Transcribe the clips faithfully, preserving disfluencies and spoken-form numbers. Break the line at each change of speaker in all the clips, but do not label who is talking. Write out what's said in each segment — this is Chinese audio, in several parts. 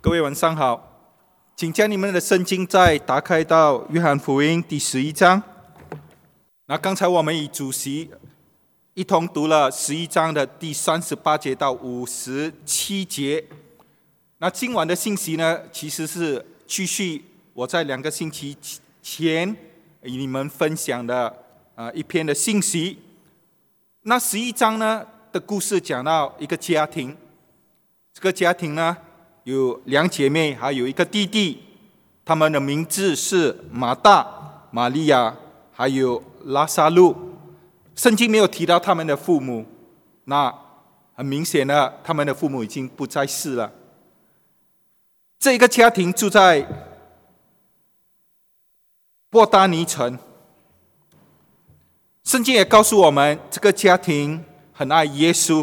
各位晚上好，请将你们的圣经再打开到约翰福音第十一章。那刚才我们与主席一同读了十一章的第三十八节到五十七节。那今晚的信息呢，其实是继续我在两个星期前与你们分享的呃一篇的信息。那十一章呢的故事讲到一个家庭，这个家庭呢有两姐妹，还有一个弟弟，他们的名字是马大、玛利亚，还有拉撒路。圣经没有提到他们的父母，那很明显的，他们的父母已经不在世了。这一个家庭住在伯大尼城。圣经也告诉我们，这个家庭很爱耶稣。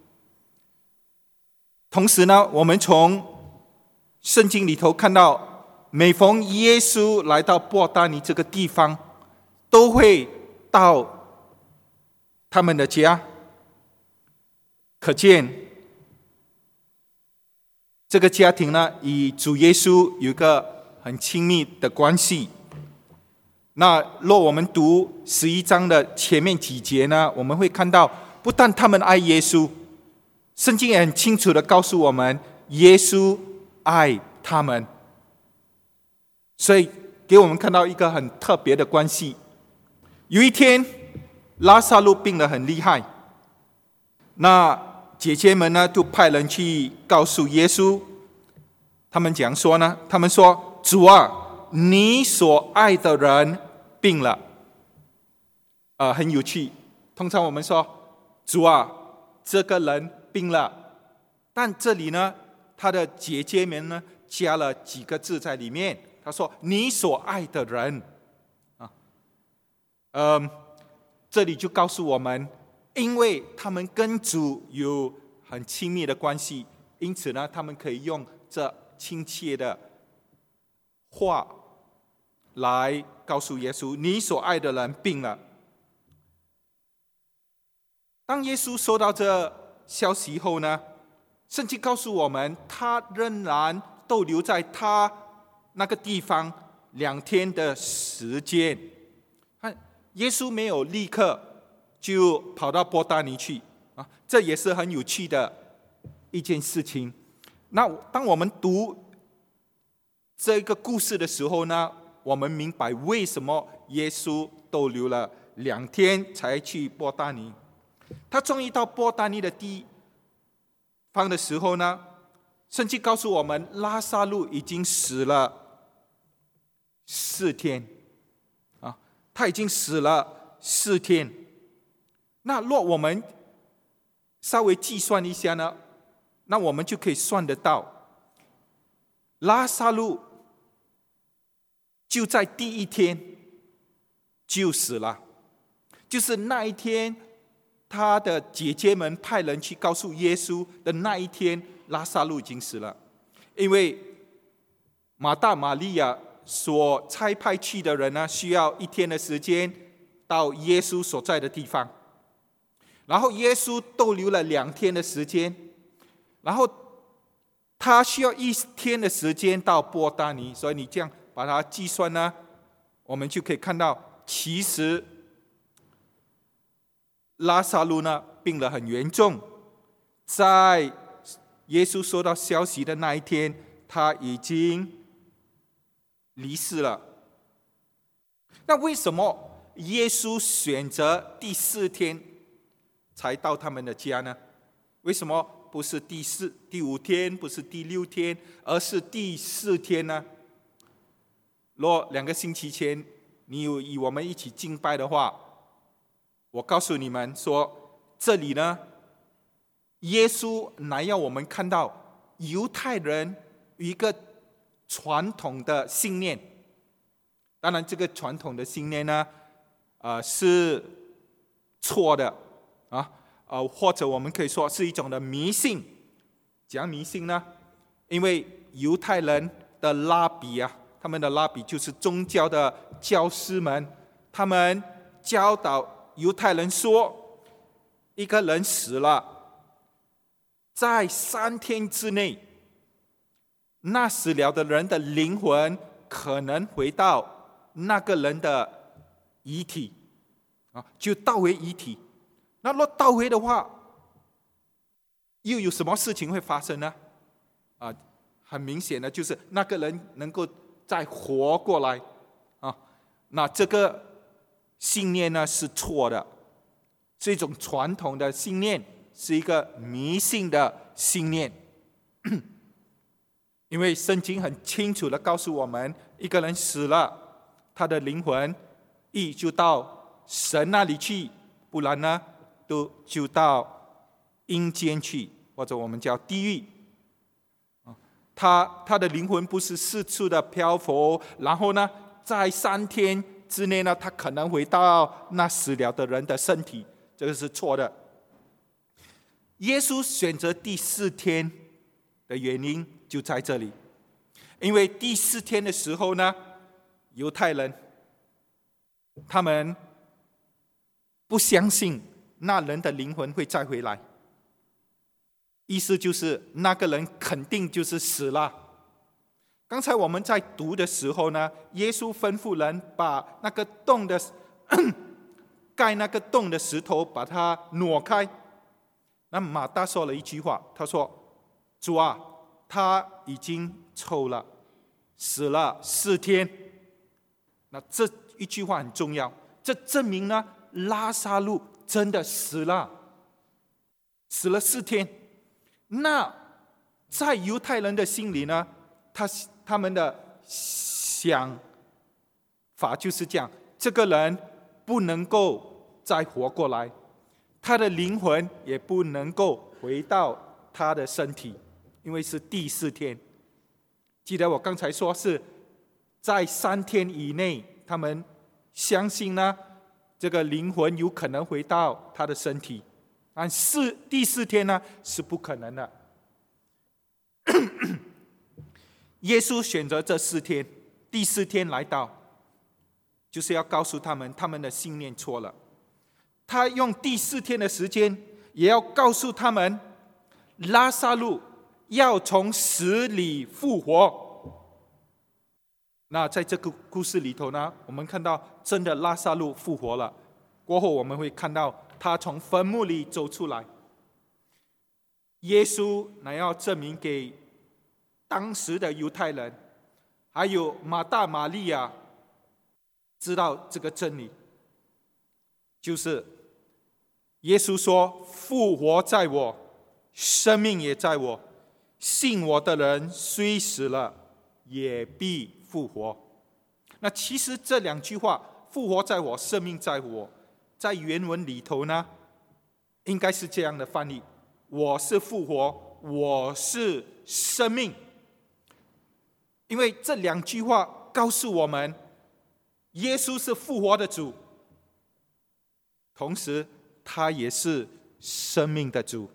同时呢，我们从圣经里头看到，每逢耶稣来到伯大尼这个地方，都会到他们的家。可见这个家庭呢，与主耶稣有一个很亲密的关系。那若我们读十一章的前面几节呢，我们会看到，不但他们爱耶稣，圣经也很清楚的告诉我们，耶稣爱他们。所以给我们看到一个很特别的关系。有一天，拉撒路病得很厉害，那姐姐们呢，就派人去告诉耶稣。他们讲说呢，他们说：主啊，你所爱的人病了。呃，很有趣。通常我们说：主啊，这个人病了。但这里呢，他的姐姐们呢，加了几个字在里面。他说：你所爱的人。啊，嗯，这里就告诉我们，因为他们跟主有很亲密的关系，因此呢，他们可以用这亲切的话来告诉耶稣：你所爱的人病了。当耶稣收到这消息后呢，圣经告诉我们，他仍然逗留在他那个地方两天的时间。耶稣没有立刻就跑到伯大尼去啊，这也是很有趣的一件事情。那当我们读这个故事的时候呢，我们明白为什么耶稣逗留了两天才去伯大尼。他终于到伯大尼的地方的时候呢，圣经告诉我们，拉撒路已经死了四天啊，他已经死了四天。那若我们稍微计算一下呢，那我们就可以算得到，拉撒路就在第一天就死了，就是那一天他的姐姐们派人去告诉耶稣的那一天，拉撒路已经死了。因为马大、玛利亚所差派去的人呢，需要一天的时间到耶稣所在的地方，然后耶稣逗留了两天的时间，然后他需要一天的时间到伯大尼，所以你这样把它计算呢，我们就可以看到，其实拉撒路呢病得很严重，在耶稣收到消息的那一天，他已经离世了。那为什么耶稣选择第四天才到他们的家呢？为什么不是第四、第五天，不是第六天，而是第四天呢？若两个星期前你有与我们一起敬拜的话，我告诉你们说，这里呢，耶稣来要我们看到犹太人有一个传统的信念。当然，这个传统的信念呢，呃，是错的啊，呃，或者我们可以说是一种的迷信。讲迷信呢，因为犹太人的拉比啊，他们的拉比就是宗教的教师们，他们教导犹太人说，一个人死了，在三天之内， 那死了的人的灵魂可能回到那个人的遗体啊，就倒回遗体。那若倒回的话，又有什么事情会发生呢？啊，很明显的就是那个人能够再活过来啊。那这个信念呢是错的，是一种传统的信念，是一个迷信的信念。因为圣经很清楚的告诉我们，一个人死了，他的灵魂一就到神那里去，不然呢都就到阴间去，或者我们叫地狱。他他的灵魂不是四处的漂浮，然后呢在三天之内呢，他可能回到那死了的人的身体，这个是错的。耶稣选择第四天的原因就在这里，因为第四天的时候呢，犹太人他们不相信那人的灵魂会再回来，意思就是那个人肯定就是死了。刚才我们在读的时候呢，耶稣吩咐人把那个洞的盖那个洞的石头把它挪开。那马大说了一句话，他说：“主啊，他已经臭了，死了四天。”那这一句话很重要，这证明呢，拉撒路真的死了，死了四天。那在犹太人的心里呢，他他们的想法就是这样：这个人不能够再活过来，他的灵魂也不能够回到他的身体，因为是第四天。记得我刚才说是在三天以内，他们相信呢，这个灵魂有可能回到他的身体，但四第四天呢是不可能的。耶稣选择这四天，第四天来到，就是要告诉他们，他们的信念错了。他用第四天的时间，也要告诉他们，拉撒路要从死里复活。那在这个故事里头呢，我们看到真的拉撒路复活了。过后我们会看到他从坟墓里走出来。耶稣乃要证明给当时的犹太人，还有马大、马利亚知道这个真理，就是耶稣说：“复活在我，生命也在我。信我的人虽死了，也必复活。”那其实这两句话“复活在我，生命在我”，在原文里头呢，应该是这样的翻译：“我是复活，我是生命。”因为这两句话告诉我们，耶稣是复活的主，同时他也是生命的主。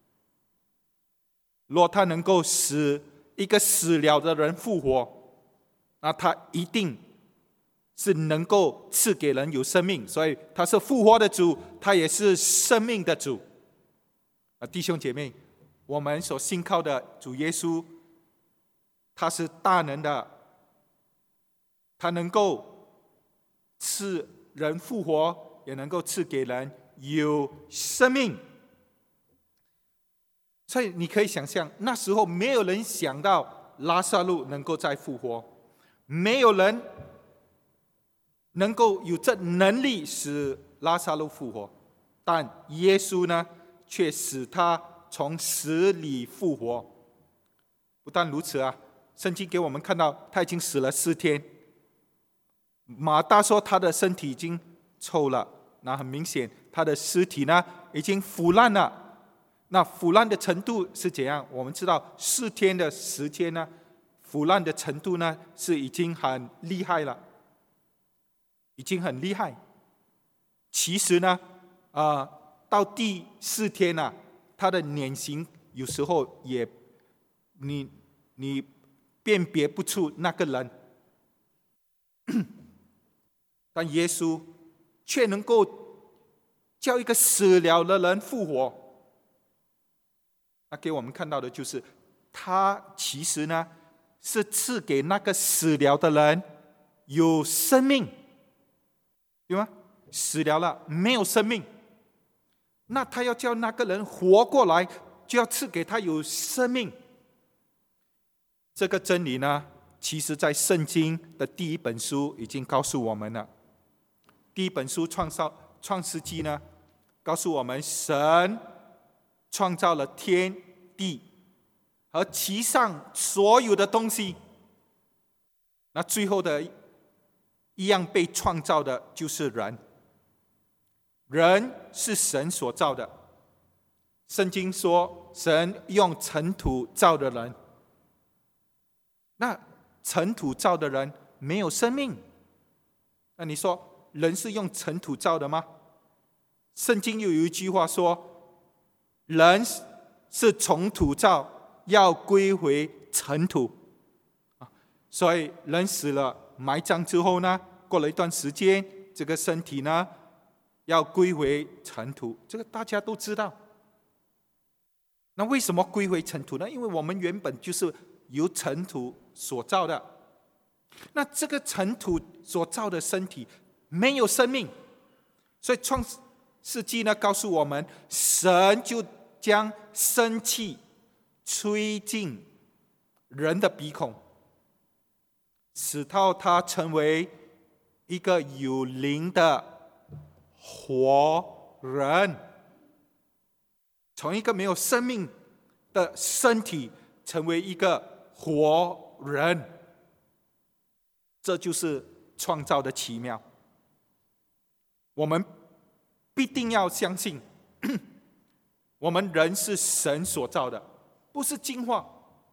若他能够使一个死了的人复活，那他一定是能够赐给人有生命，所以他是复活的主，他也是生命的主。弟兄姐妹，我们所信靠的主耶稣，他是大能的，他能够赐人复活，也能够赐给人有生命。所以你可以想象，那时候没有人想到拉撒路能够再复活，没有人能够有这能力使拉撒路复活，但耶稣呢，却使他从死里复活。不但如此啊，圣经给我们看到他已经死了四天。马大说他的身体已经臭了，那很明显他的尸体呢已经腐烂了。那腐烂的程度是怎样？我们知道四天的时间呢，腐烂的程度呢是已经很厉害了，已经很厉害。其实呢，啊、呃，到第四天呢、啊，他的脸型有时候也你你辨别不出那个人，但耶稣却能够叫一个死了的人复活。那给我们看到的就是，他其实呢是赐给那个死了的人有生命，对吗？死了了，没有生命，那他要叫那个人活过来，就要赐给他有生命。这个真理呢，其实在圣经的第一本书已经告诉我们了。第一本书创造创世纪呢，告诉我们神创造了天地和其上所有的东西，那最后的一样被创造的就是人。人是神所造的，圣经说神用尘土造的人。那尘土造的人没有生命，那你说人是用尘土造的吗？圣经又有一句话说，人是从土造，要归回尘土。所以人死了，埋葬之后呢，过了一段时间，这个身体呢要归回尘土，这个大家都知道。那为什么归回尘土呢？因为我们原本就是由尘土所造的，那这个尘土所造的身体没有生命，所以创世纪呢告诉我们，神就将生气吹进人的鼻孔，使到他成为一个有灵的活人，从一个没有生命的身体成为一个活人，这就是创造的奇妙。我们必定要相信，我们人是神所造的，不是进化。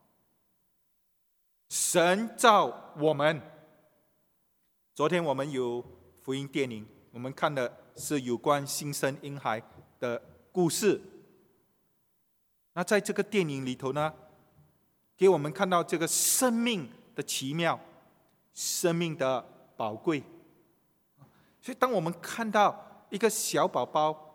神造我们。昨天我们有福音电影，我们看的是有关新生婴孩的故事。那在这个电影里头呢，给我们看到这个生命的奇妙，生命的宝贵。所以当我们看到一个小宝宝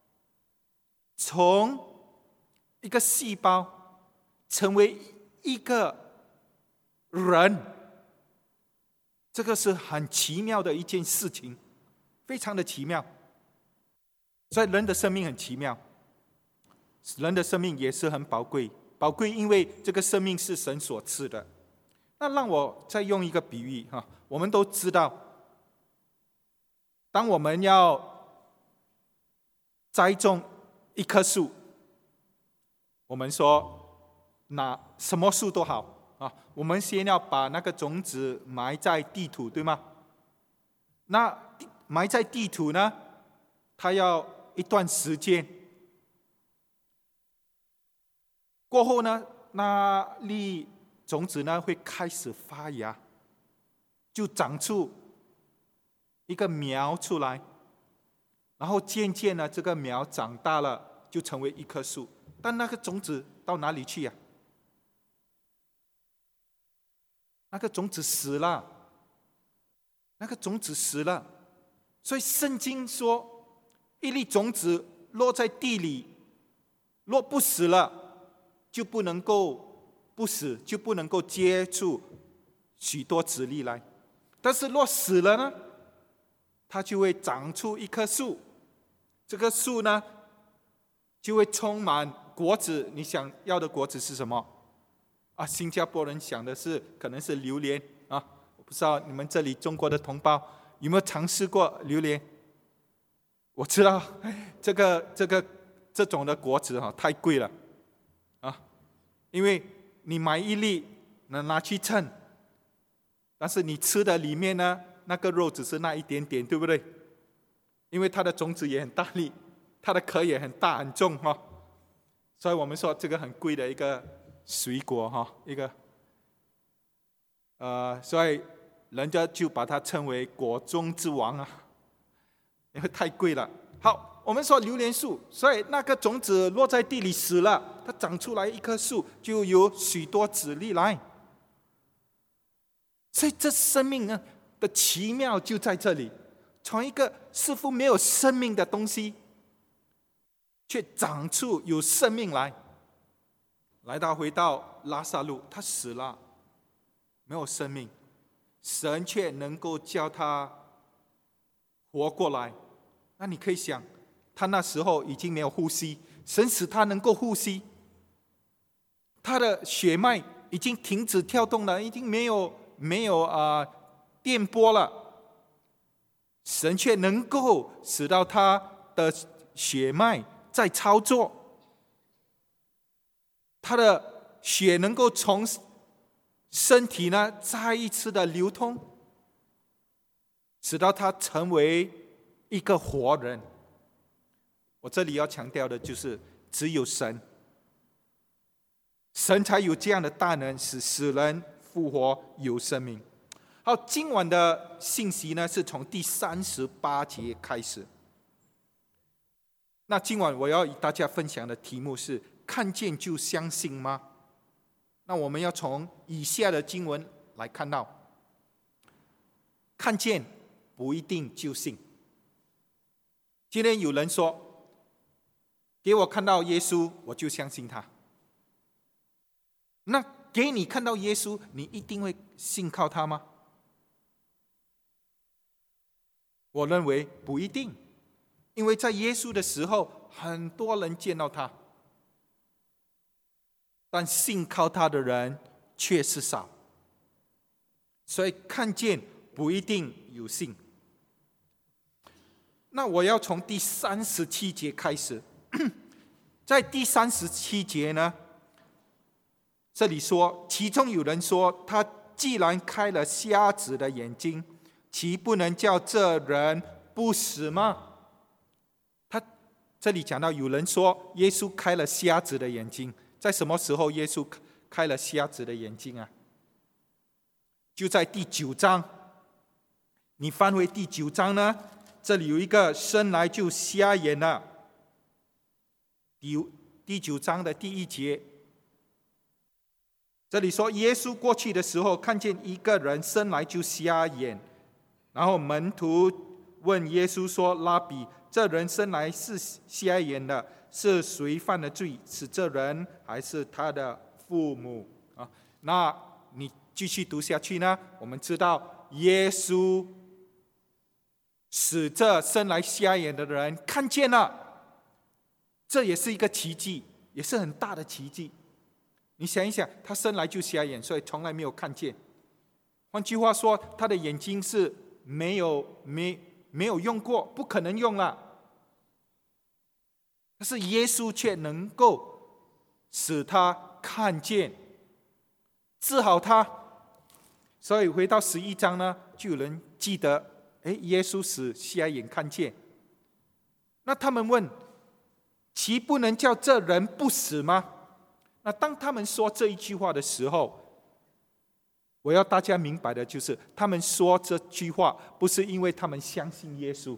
从一个细胞成为一个人，这个是很奇妙的一件事情，非常的奇妙。所以人的生命很奇妙，人的生命也是很宝贵，宝贵因为这个生命是神所赐的。那让我再用一个比喻哈，我们都知道，当我们要栽种一棵树，我们说那什么树都好啊，我们先要把那个种子埋在地土，对吗？那埋在地土呢，它要一段时间，过后呢，那粒种子呢会开始发芽，就长出一个苗出来，然后渐渐的这个苗长大了，就成为一棵树。但那个种子到哪里去呀、啊？那个种子死了，那个种子死了。所以圣经说，一粒种子落在地里，若不死了，就不能够不死，就不能够结出许多子粒来。但是若死了呢，它就会长出一棵树，这棵树呢就会充满果子。你想要的果子是什么啊？新加坡人想的是可能是榴莲啊，我不知道你们这里中国的同胞有没有尝试过榴莲？我知道这个这个这种的果子哈、啊、太贵了啊，因为你买一粒能拿去称，但是你吃的里面呢，那个肉只是那一点点，对不对？因为它的种子也很大粒，它的壳也很大很重哈、哦，所以我们说这个很贵的一个水果哈、哦，一个呃，所以人家就把它称为果中之王啊，因为太贵了。好，我们说榴莲树，所以那个种子落在地里死了，它长出来一棵树，就有许多子粒来。所以这生命呢的奇妙就在这里，从一个似乎没有生命的东西，却长出有生命来。来到回到拉撒路，他死了， 没有生命，神却能够叫他活过来。那你可以想，他那时候已经没有呼吸，神使他能够呼吸，他的血脉已经停止跳动了，已经没有没有啊、呃、电波了，神却能够使到他的血脉在操作，他的血能够从身体呢再一次的流通，使到他成为一个活人。我这里要强调的就是，只有神，神才有这样的大能，使死人复活有生命。好，今晚的信息呢，是从第三十八节开始。那今晚我要与大家分享的题目是：看见就相信吗？那我们要从以下的经文来看到，看见不一定就信。今天有人说，给我看到耶稣，我就相信他。那给你看到耶稣，你一定会信靠他吗？我认为不一定，因为在耶稣的时候，很多人见到他，但信靠他的人却是少，所以看见不一定有信。那我要从第三十七节开始，在第三十七节呢，这里说，其中有人说，他既然开了瞎子的眼睛，岂不能叫这人不死吗？他这里讲到有人说耶稣开了瞎子的眼睛，在什么时候耶稣开了瞎子的眼睛啊？就在第九章，你翻回第九章呢，这里有一个生来就瞎眼了。第第九章的第一节，这里说耶稣过去的时候，看见一个人生来就瞎眼，然后门徒问耶稣说：“拉比，这人生来是瞎眼的，是谁犯的罪？是这人还是他的父母？”啊，那你继续读下去呢？我们知道耶稣使这生来瞎眼的人看见了，这也是一个奇迹，也是很大的奇迹。你想一想，他生来就瞎眼，所以从来没有看见。换句话说，他的眼睛是没有没没有用过，不可能用了。但是耶稣却能够使他看见，治好他。所以回到十一章呢，就有人记得，哎，耶稣使瞎眼看见。那他们问，岂不能叫这人不死吗？那当他们说这一句话的时候，我要大家明白的就是，他们说这句话不是因为他们相信耶稣，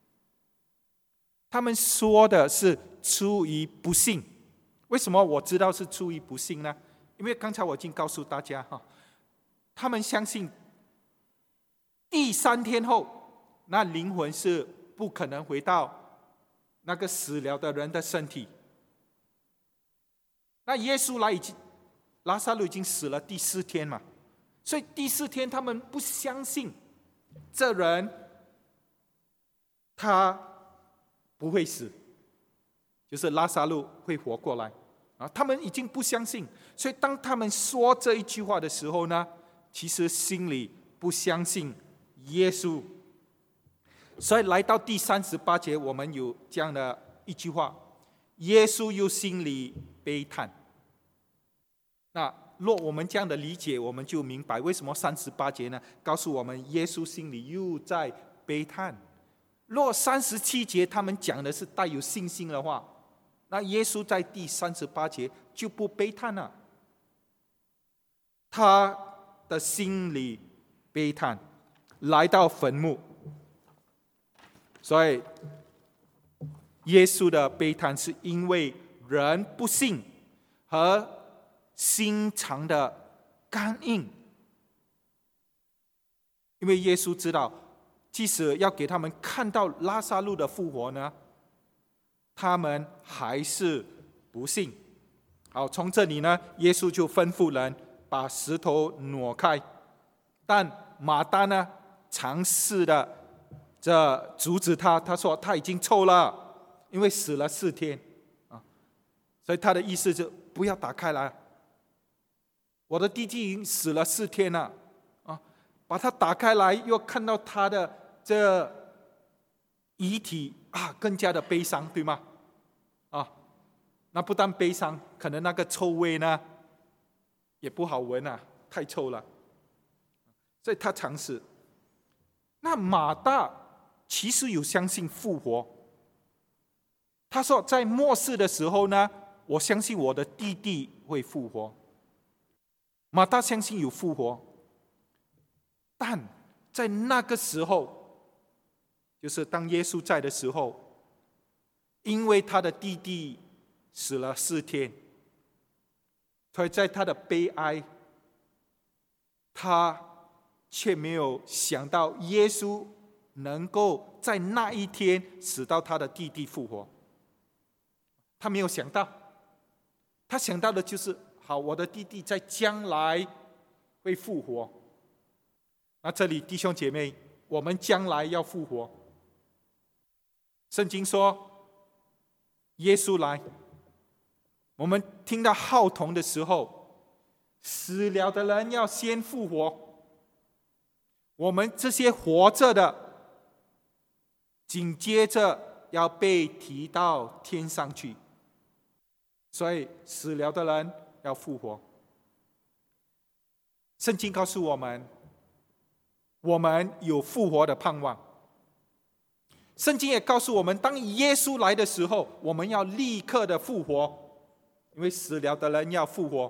他们说的是出于不信。为什么我知道是出于不信呢？因为刚才我已经告诉大家哈，他们相信第三天后，那灵魂是不可能回到那个死了的人的身体。那耶稣来已经，拉撒路已经死了第四天嘛，所以第四天他们不相信这人他不会死，就是拉撒路会活过来啊，他们已经不相信，所以当他们说这一句话的时候呢，其实心里不相信耶稣。所以来到第三十八节，我们有这样的一句话：耶稣又心里悲叹。那若我们这样的理解，我们就明白为什么三十八节呢告诉我们耶稣心里又在悲叹。若三十七节他们讲的是带有信心的话，那耶稣在第三十八节就不悲叹了，他的心里悲叹，来到坟墓。所以耶稣的悲叹是因为人不信和心肠的刚硬。因为耶稣知道，即使要给他们看到拉撒路的复活呢，他们还是不信。好，从这里呢，耶稣就吩咐人把石头挪开。 但马大呢，尝试的这阻止他，他说他已经臭了，因为死了四天啊，所以他的意思就不要打开来，我的弟弟已经死了四天了啊，把它打开来，又看到他的这遗体啊，更加的悲伤，对吗？啊，那不但悲伤，可能那个臭味呢也不好闻啊，太臭了，所以他尝试。那马大其实有相信复活，他说在末世的时候呢，我相信我的弟弟会复活。马大相信有复活，但在那个时候，就是当耶稣在的时候，因为他的弟弟死了四天，所以在他的悲哀，他却没有想到耶稣能够在那一天使到他的弟弟复活。他没有想到，他想到的就是好，我的弟弟在将来会复活。那这里弟兄姐妹，我们将来要复活。圣经说耶稣来，我们听到号筒的时候，死了的人要先复活，我们这些活着的紧接着要被提到天上去，所以死了的人要复活。圣经告诉我们，我们有复活的盼望。圣经也告诉我们，当耶稣来的时候，我们要立刻的复活，因为死了的人要复活。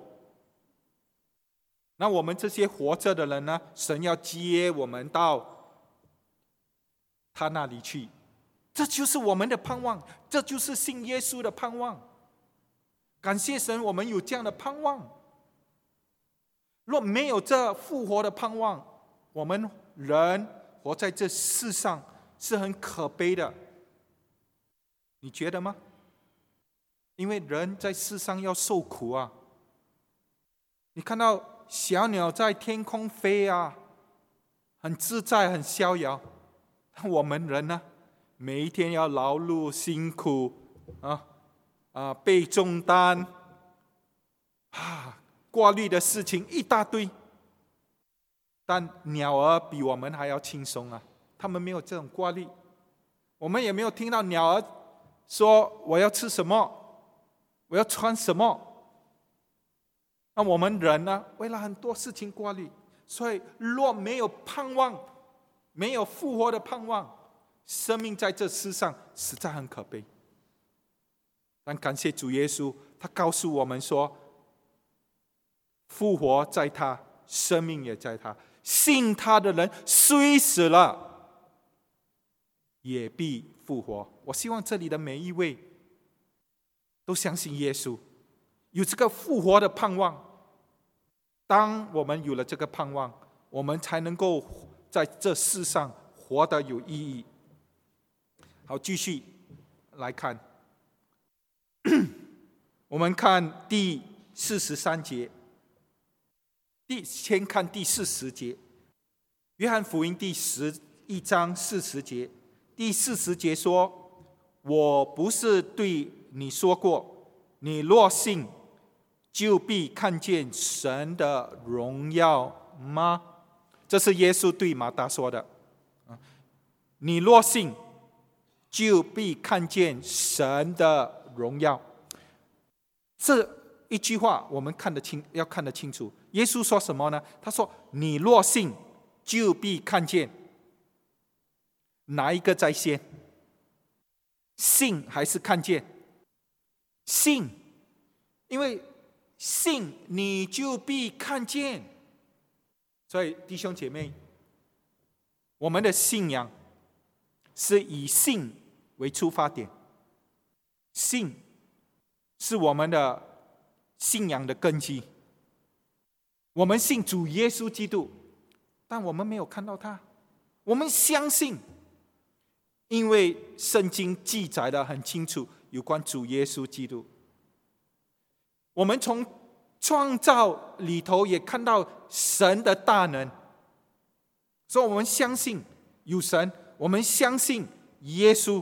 那我们这些活着的人呢，神要接我们到他那里去，这就是我们的盼望，这就是信耶稣的盼望。感谢神，我们有这样的盼望。若没有这复活的盼望，我们人活在这世上是很可悲的，你觉得吗？因为人在世上要受苦啊。你看到小鸟在天空飞啊，很自在很逍遥，我们人呢，每一天要劳碌辛苦啊啊，背重担啊，挂虑的事情一大堆。但鸟儿比我们还要轻松啊，他们没有这种挂虑。我们也没有听到鸟儿说我要吃什么，我要穿什么。那我们人呢，为了很多事情挂虑，所以若没有盼望，没有复活的盼望，生命在这世上实在很可悲。但感谢主耶稣，他告诉我们说，复活在他，生命也在他，信他的人虽死了也必复活。我希望这里的每一位都相信耶稣，有这个复活的盼望。当我们有了这个盼望，我们才能够在这世上活得有意义。好，继续来看，我们看第四十三节，第先看第四十节，约翰福音第十一章四十节，第四十节说：“我不是对你说过，你若信，就必看见神的荣耀吗？”这是耶稣对马大说的。你若信，就必看见神的荣耀。这一句话我们看得清，要看得清楚。耶稣说什么呢？他说：“你若信，就必看见。”哪一个在先？信还是看见？信，因为信你就必看见。所以弟兄姐妹，我们的信仰是以信为出发点，信是我们的信仰的根基。我们信主耶稣基督，但我们没有看到他，我们相信，因为圣经记载得很清楚有关主耶稣基督。我们从创造里头也看到神的大能， 所以我们相信有神，我们相信耶稣。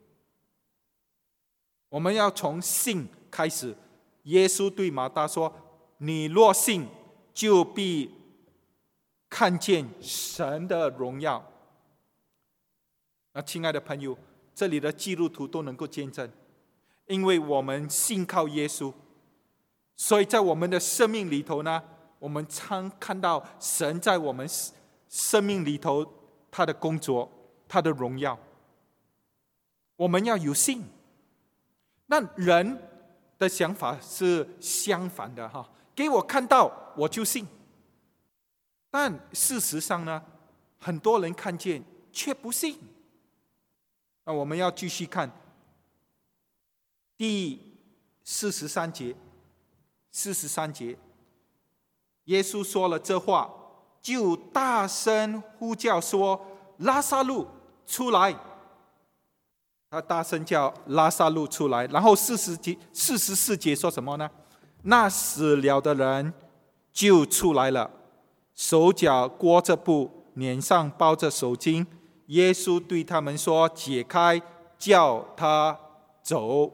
我们要从信开始。耶稣对马大说：“你若信，就必看见神的荣耀。”那亲爱的朋友，这里的基督徒都能够见证，因为我们信靠耶稣，所以在我们的生命里头呢，我们常看到神在我们生命里头他的工作，他的荣耀。我们要有信。那人的想法是相反的哈，给我看到我就信。但事实上呢，很多人看见却不信。那我们要继续看第四十三节。四十三节，耶稣说了这话，就大声呼叫说：“拉撒路出来！”他大声叫拉撒路出来。然后四十节、四十四节说什么呢？那死了的人就出来了，手脚裹着布，脸上包着手巾。耶稣对他们说：“解开，叫他走。”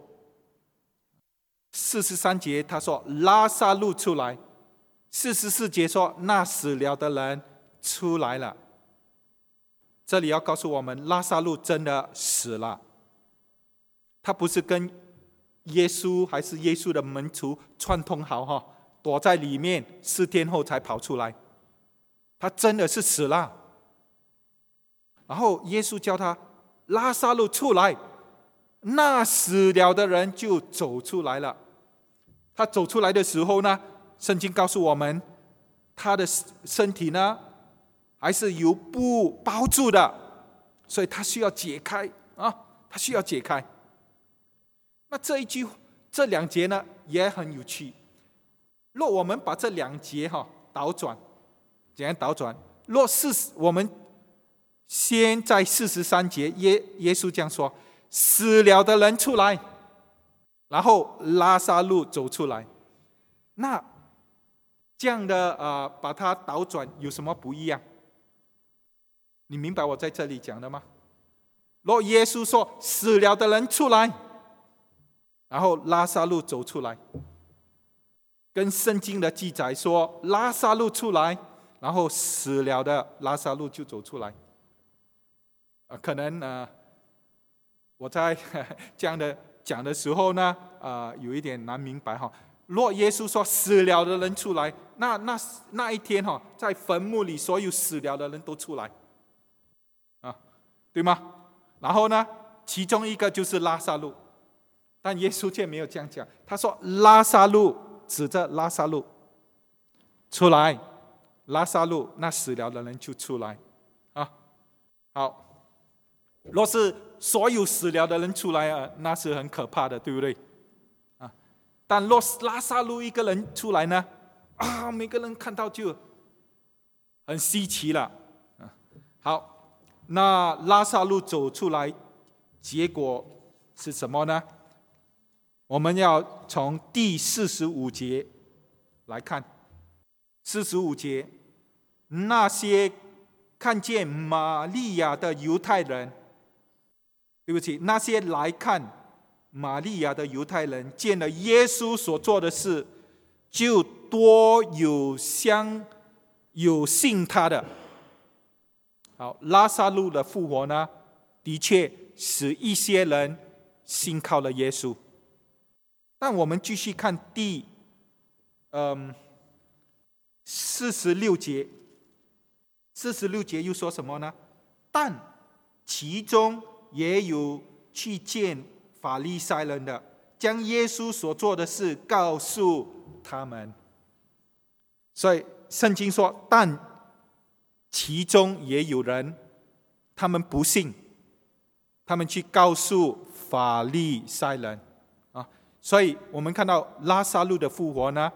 四十三节他说拉撒路出来，四十四节说那死了的人出来了。这里要告诉我们，拉撒路真的死了，他不是跟耶稣还是耶稣的门徒串通好哈，躲在里面四天后才跑出来，他真的是死了。然后耶稣叫他拉撒路出来，那死了的人就走出来了。他走出来的时候呢，圣经告诉我们，他的身体呢还是由布包住的，所以他需要解开啊，他需要解开。那这一句这两节呢也很有趣。若我们把这两节哈倒转，怎样倒转？若是我们先在四十三节，耶耶稣这样说：“死了的人出来。”然后拉撒路走出来。那这样的呃，把它倒转有什么不一样？你明白我在这里讲的吗？若耶稣说死了的人出来，然后拉撒路走出来，跟圣经的记载说拉撒路出来，然后死了的拉撒路就走出来。呃、可能呃，我在这样的讲的时候呢，呃，有一点难明白哈。若耶稣说死了的人出来，那那那一天哈，在坟墓里所有死了的人都出来，啊，对吗？然后呢，其中一个就是拉撒路，但耶稣却没有这样讲，他说拉撒路，指着拉撒路出来，拉撒路那死了的人就出来，啊，好。若是所有死了的人出来啊，那是很可怕的，对不对？啊，但若是拉撒路一个人出来呢，啊，每个人看到就很稀奇了。啊，好，那拉撒路走出来，结果是什么呢？我们要从第四十五节来看。四十五节，那些看见玛利亚的犹太人。对不起，那些来看玛利亚的犹太人见了耶稣所做的事，就多有相有信他的。好，拉撒路的复活呢，的确使一些人信靠了耶稣。但我们继续看第嗯四十六节，四十六节又说什么呢？但其中也有去见法利赛人的，将耶稣所做的事告诉他们。所以圣经说，但其中也有人，他们不信，他们去告诉法利赛人啊。所以我们看到拉撒路的复活呢，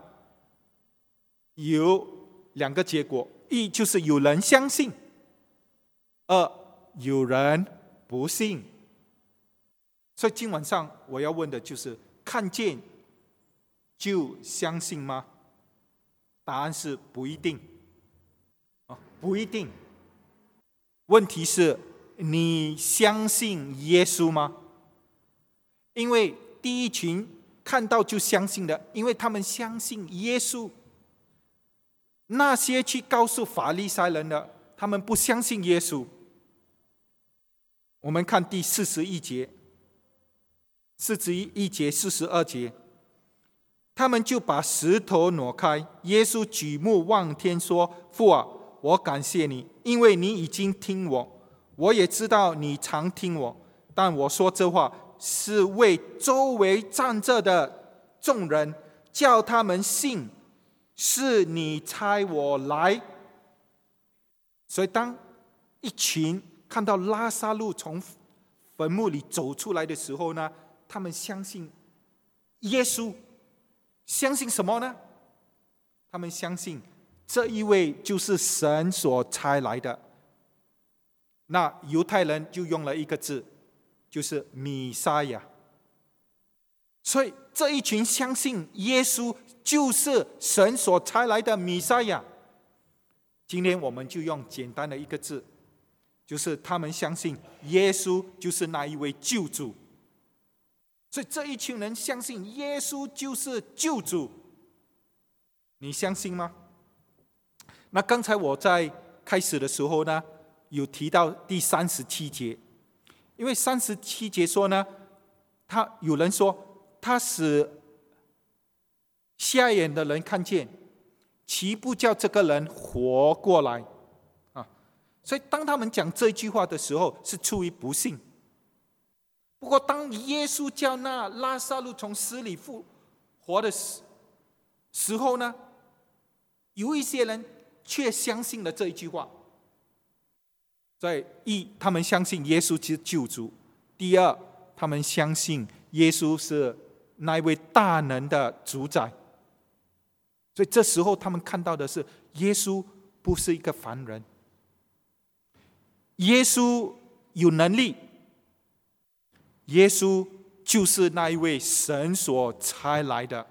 有两个结果：一就是有人相信，二有人不信。所以今晚上我要问的就是：看见就相信吗？答案是不一定，不一定。 问题是你相信耶稣吗？因为第一群看到就相信的，因为他们相信耶稣。那些去告诉法利赛人的，他们不相信耶稣。我们看第四十一节，四十一节、四十二节，他们就把石头挪开。耶稣举目望天说：“父啊，我感谢你，因为你已经听我，我也知道你常听我。但我说这话，是为周围站着的众人，叫他们信是你差我来。”所以当一群看到拉撒路从坟墓里走出来的时候呢，他们相信耶稣。相信什么呢？他们相信这一位就是神所差来的。那犹太人就用了一个字，就是弥赛亚。所以这一群相信耶稣就是神所差来的弥赛亚。今天我们就用简单的一个字，就是他们相信耶稣就是那一位救主。所以这一群人相信耶稣就是救主，你相信吗？那刚才我在开始的时候呢，有提到第三十七节，因为三十七节说呢，他有人说他使瞎眼的人看见，岂不叫这个人活过来啊？所以当他们讲这句话的时候，是出于不信。不过当耶稣叫那拉撒路从死里复活的时候呢，有一些人却相信了这一句话。在一，他们相信耶稣是救主；第二，他们相信耶稣是那位大能的主宰。所以这时候他们看到的是，耶稣不是一个凡人，耶稣有能力，耶稣就是那一位神所差来的。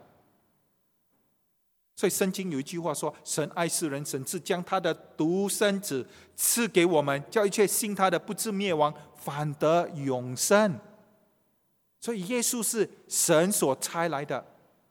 所以圣经有一句话说，神爱世人，甚至将他的独生子赐给我们，叫一切信他的不至灭亡，反得永生。所以耶稣是神所差来的，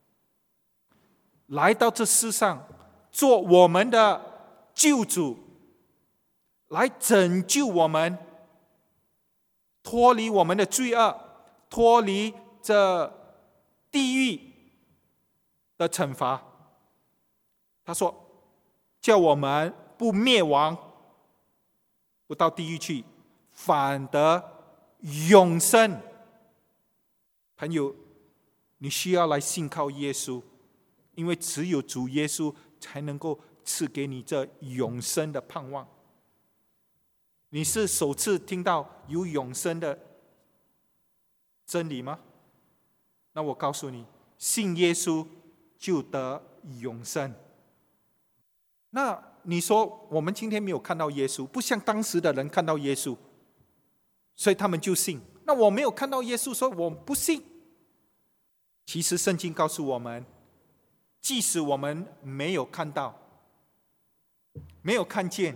来到这世上做我们的救主，来拯救我们，脱离我们的罪恶，脱离这地狱的惩罚。他说叫我们不灭亡，不到地狱去，反得永生。朋友，你需要来信靠耶稣，因为只有主耶稣才能够赐给你这永生的盼望。你是首次听到有永生的真理吗？那我告诉你，信耶稣就得永生。那你说我们今天没有看到耶稣，不像当时的人看到耶稣，所以他们就信。那我没有看到耶稣，说我不信。其实圣经告诉我们，即使我们没有看到，没有看见，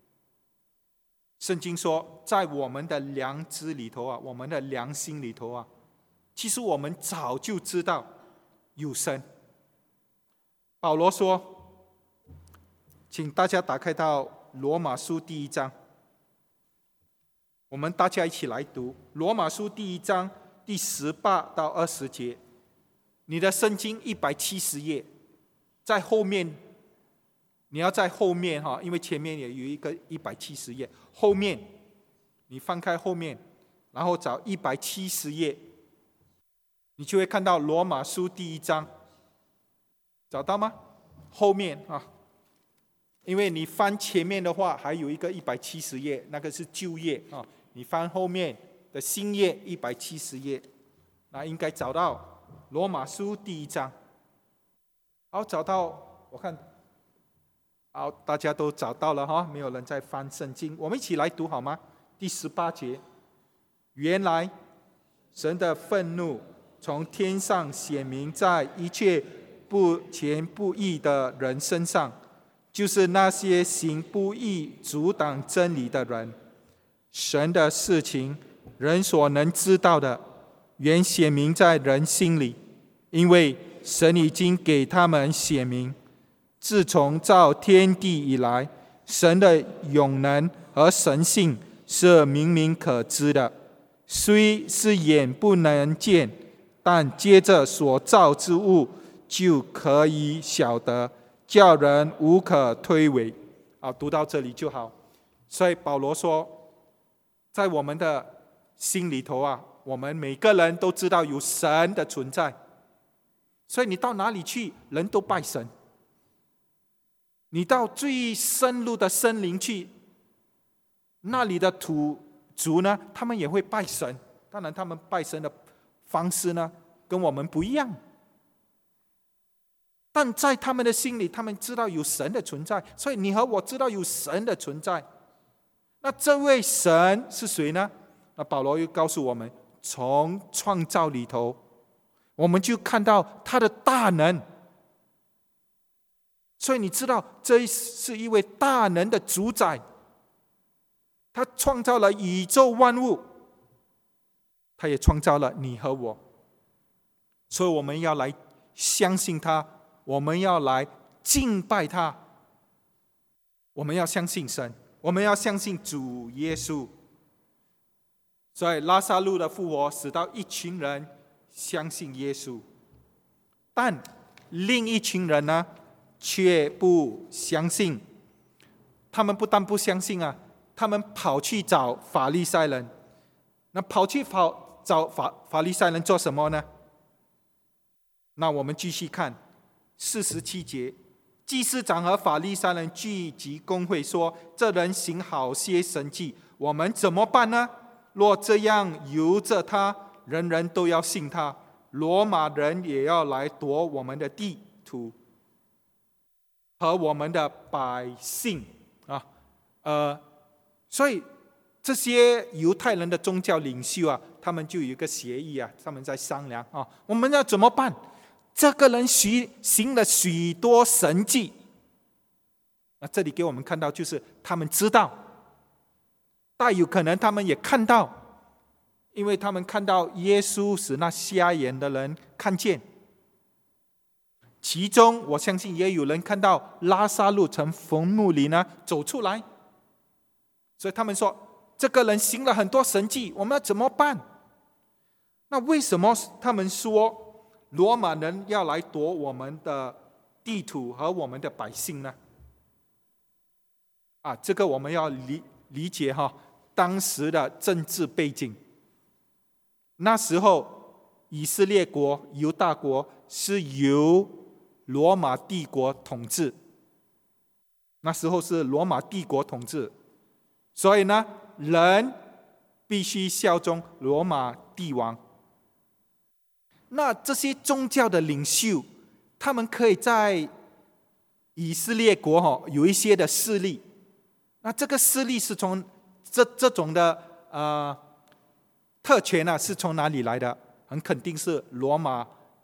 圣经说在我们的良知里头啊，我们的良心里头啊，其实我们早就知道有神。保罗说，请大家打开到罗马书第一章，我们大家一起来读罗马书第一章第十八到二十节。你的圣经一百七十页，在后面，你要在后面哈，因为前面也有一个一百七十页，后面你翻开后面，然后找一百七十页，你就会看到罗马书第一章，找到吗？后面啊，因为你翻前面的话，还有一个一百七十页，那个是旧页啊。你翻后面的新页一百七十页，那应该找到罗马书第一章。好，找到，我看，好，大家都找到了哈，没有人在翻圣经，我们一起来读好吗？第十八节，原来神的愤怒从天上显明在一切不虔不义的人身上，就是那些行不义阻挡真理的人。 神的事情，人所能知道的，原显明在人心里，因为神已经给他们显明。自从造天地以来，神的永能和神性是明明可知的，虽是眼不能见，但接着所造之物就可以晓得，叫人无可推诿。啊，读到这里就好。所以保罗说，在我们的心里头啊，我们每个人都知道有神的存在。所以你到哪里去，人都拜神。你到最深入的森林去，那里的土族呢，他们也会拜神。当然他们拜神的方式呢，跟我们不一样，但在他们的心里，他们知道有神的存在。所以你和我知道有神的存在。那这位神是谁呢？那保罗又告诉我们，从创造里头，我们就看到他的大能。所以你知道，这是一位大能的主宰，他创造了宇宙万物，他也创造了你和我。所以我们要来相信他，我们要来敬拜他，我们要相信神，我们要相信主耶稣。所以拉撒路的复活使到一群人相信耶稣，但另一群人呢，却不相信。他们不但不相信啊，他们跑去找法利赛人。那跑去跑找法法利赛人做什么呢？那我们继续看四十七节，祭司长和法利赛人聚集公会，说：这人行好些神迹，我们怎么办呢？若这样由着他，人人都要信他，罗马人也要来夺我们的地土和我们的百姓啊，呃，所以这些犹太人的宗教领袖啊，他们就有一个协议啊，他们在商量啊，我们要怎么办？这个人行了许多神迹，那这里给我们看到，就是他们知道，但有可能他们也看到，因为他们看到耶稣使那瞎眼的人看见。其中我相信也有人看到拉撒路从坟墓里呢走出来，所以他们说这个人行了很多神迹，我们要怎么办？那为什么他们说罗马人要来夺我们的地土和我们的百姓呢？啊，这个我们要理理解哈，当时的政治背景。那时候以色列国、犹大国是由罗马帝国统治，那时候是罗马帝国统治，所以呢，人必须效忠罗马帝王。那这些宗教的领袖，他们可以在以色列国有一些的势力，那这个势力是从这这种的呃特权啊，是从哪里来的？很肯定是罗马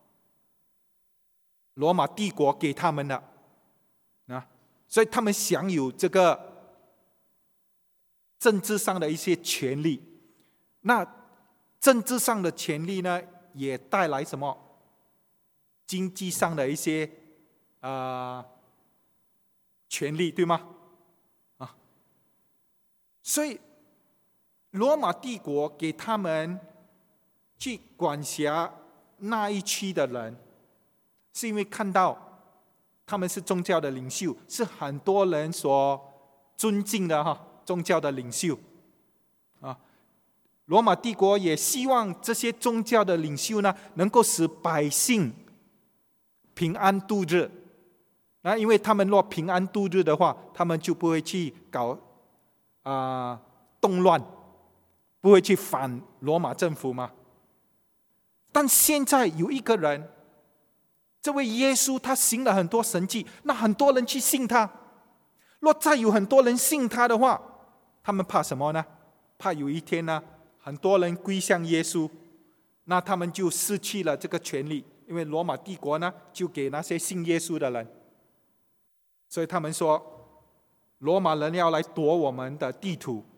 罗马帝国给他们的啊，所以他们享有这个政治上的一些权利。那政治上的权利呢，也带来什么？经济上的一些呃权利，对吗？啊，所以罗马帝国给他们去管辖那一区的人，是因为看到他们是宗教的领袖，是很多人所尊敬的哈宗教的领袖啊。罗马帝国也希望这些宗教的领袖呢，能够使百姓平安度日。那因为他们若平安度日的话，他们就不会去搞啊、呃、动乱，不会去反罗马政府嘛。但现在有一个人，这位耶稣他行了很多神迹，那很多人去信他。若再有很多人信他的话，他们怕什么呢？怕有一天呢，很多人归向耶稣，那他们就失去了这个权利，因为罗马帝国呢就给那些信耶稣的人，所以他们说罗马人要来夺我们的地土，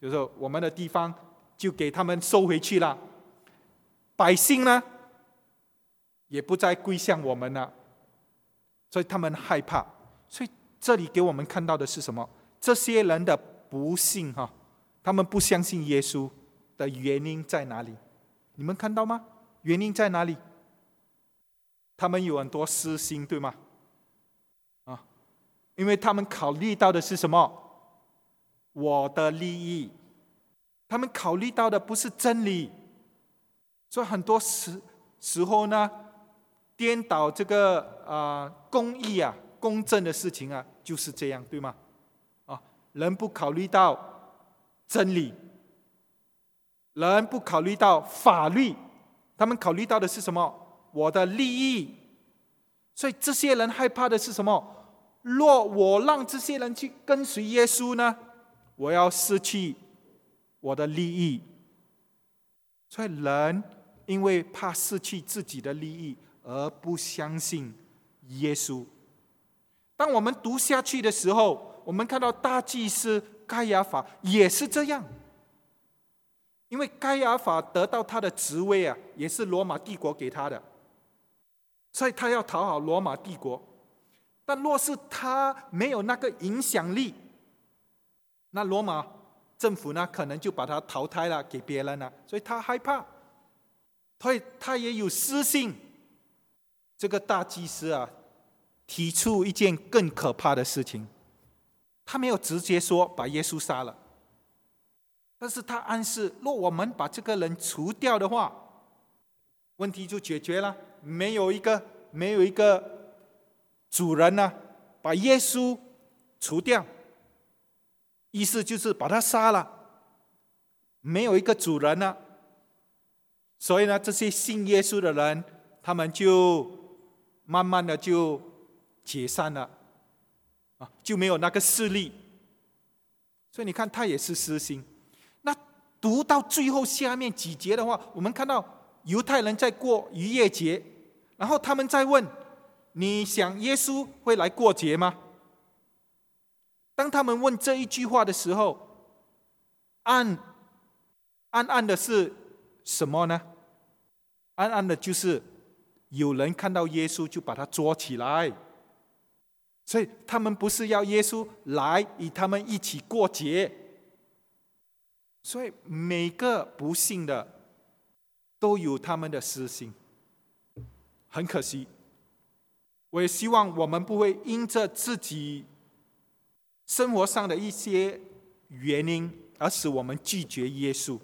就是说我们的地方就给他们收回去了，百姓呢也不再归向我们了，所以他们害怕。所以这里给我们看到的是什么？这些人的不信哈，他们不相信耶稣的原因在哪里？你们看到吗？原因在哪里？他们有很多私心，对吗？啊，因为他们考虑到的是什么？我的利益。他们考虑到的不是真理，所以很多时时候呢，颠倒这个啊、呃、公义啊、公正的事情啊，就是这样，对吗？啊，人不考虑到真理，人不考虑到法律，他们考虑到的是什么？我的利益。所以这些人害怕的是什么？若我让这些人去跟随耶稣呢，我要失去我的利益。所以人因为怕失去自己的利益而不相信耶稣。当我们读下去的时候，我们看到大祭司该亚法也是这样，因为该亚法得到他的职位啊，也是罗马帝国给他的，所以他要讨好罗马帝国。但若是他没有那个影响力，那罗马政府呢，可能就把他淘汰了，给别人了。所以他害怕，所以他也有私心。这个大祭司啊，提出一件更可怕的事情，他没有直接说把耶稣杀了，但是他暗示，若我们把这个人除掉的话，问题就解决了。没有一个没有一个主人呢、啊，把耶稣除掉，意思就是把他杀了，没有一个主人呢、啊，所以呢，这些信耶稣的人，他们就慢慢的就解散了，啊，就没有那个势力。所以你看，他也是私心。那读到最后下面几节的话，我们看到犹太人在过逾越节，然后他们在问：你想耶稣会来过节吗？当他们问这一句话的时候，暗暗暗的是什么呢？暗暗的就是有人看到耶稣就把他捉起来，所以他们不是要耶稣来与他们一起过节。所以每个不信的都有他们的私心，很可惜。我也希望我们不会因着自己生活上的一些原因而使我们拒绝耶稣。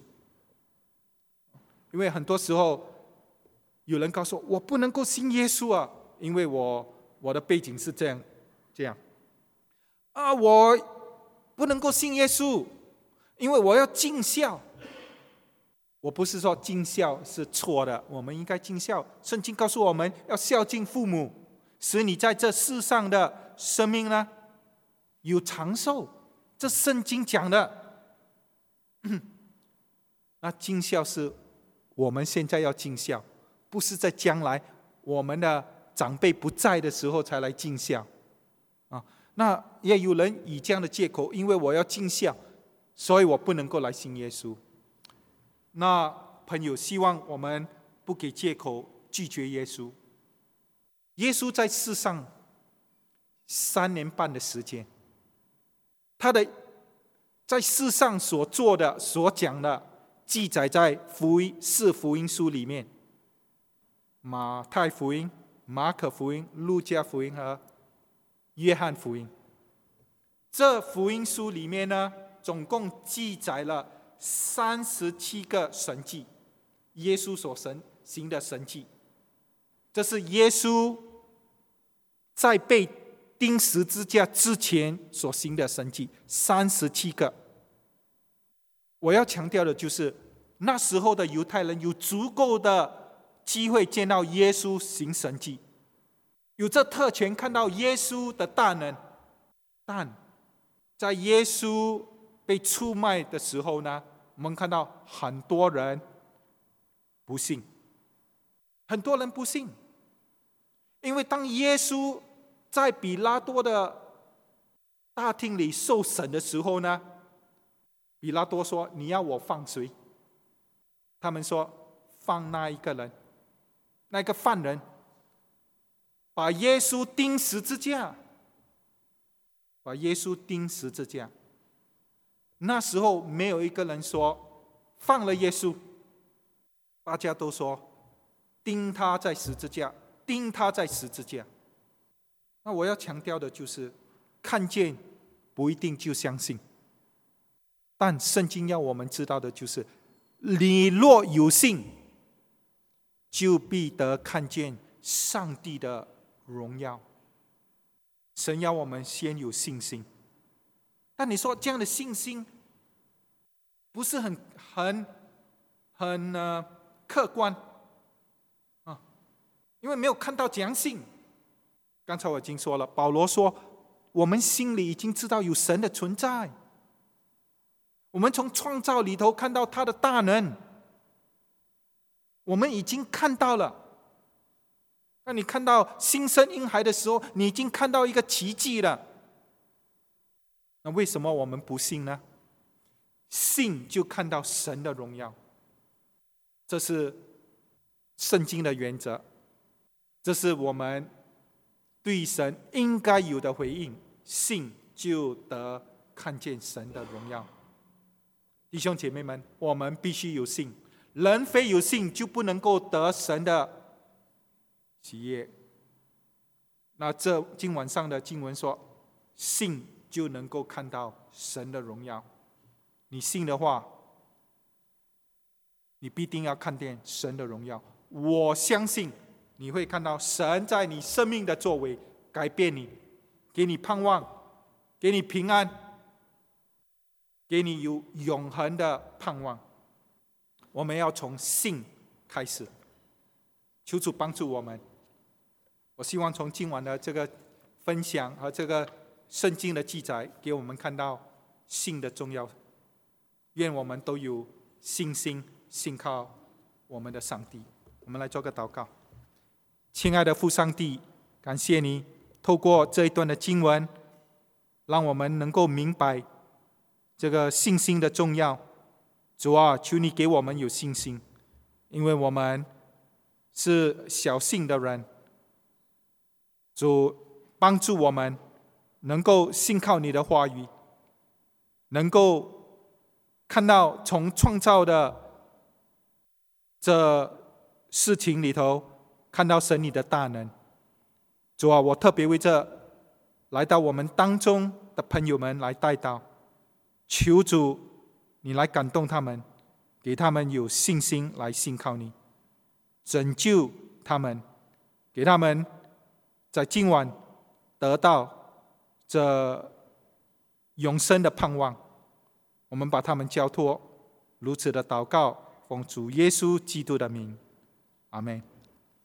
因为很多时候有人告诉我，我不能够信耶稣啊，因为我我的背景是这样这样啊，我不能够信耶稣，因为我要尽孝。我不是说尽孝是错的，我们应该尽孝。圣经告诉我们要孝敬父母，使你在这世上的生命呢有长寿，这圣经讲的。那尽孝是我们现在要尽孝，不是在将来我们的长辈不在的时候才来尽孝啊。那也有人以这样的借口，因为我要尽孝，所以我不能够来信耶稣。那朋友，希望我们不给借口拒绝耶稣。耶稣在世上三年半的时间，他的在世上所做的、所讲的，记载在福音四福音书里面：马太福音、马可福音、路加福音和约翰福音。这福音书里面呢，总共记载了三十七个神迹，耶稣所神行的神迹。这是耶稣在被钉十字架之前所行的神迹，三十七个。我要强调的就是，那时候的犹太人有足够的机会见到耶稣行神迹，有这特权看到耶稣的大能。但在耶稣被出卖的时候呢，我们看到很多人不信，很多人不信，因为当耶稣在比拉多的大厅里受审的时候呢， 比拉多说：“你要我放谁？”他们说：“放那一个人，那个犯人，把耶稣钉十字架，把耶稣钉十字架。”那时候没有一个人说放了耶稣，大家都说钉他在十字架，钉他在十字架。那我要强调的就是，看见不一定就相信，但圣经要我们知道的就是，你若有信，就必得看见上帝的荣耀。神要我们先有信心，但你说这样的信心不是很很很、呃、客观啊，因为没有看到怎样信。刚才我已经说了，保罗说我们心里已经知道有神的存在，我们从创造里头看到他的大能，我们已经看到了。当你看到新生婴孩的时候，你已经看到一个奇迹了。那为什么我们不信呢？信就看到神的荣耀，这是圣经的原则，这是我们对神应该有的回应。信就得看见神的荣耀。弟兄姐妹们，我们必须有信，人非有信就不能够得神的喜悦。那这今晚上的经文说，信就能够看到神的荣耀。你信的话，你必定要看见神的荣耀。我相信你会看到神在你生命的作为，改变你，给你盼望，给你平安，给你有永恒的盼望。我们要从信开始，求主帮助我们。我希望从今晚的这个分享和这个圣经的记载，给我们看到信的重要。愿我们都有信心，信靠我们的上帝。我们来做个祷告。亲爱的父上帝，感谢你透过这一段的经文，让我们能够明白这个信心的重要。主啊，求你给我们有信心，因为我们是小信的人。主帮助我们能够信靠你的话语，能够看到从创造的这事情里头看到神你的大能。主啊，我特别为这来到我们当中的朋友们来代祷，求主你来感动他们，给他们有信心来信靠你，拯救他们，给他们在今晚得到这永生的盼望。我们把他们交托，如此的祷告，奉主耶稣基督的名，阿们。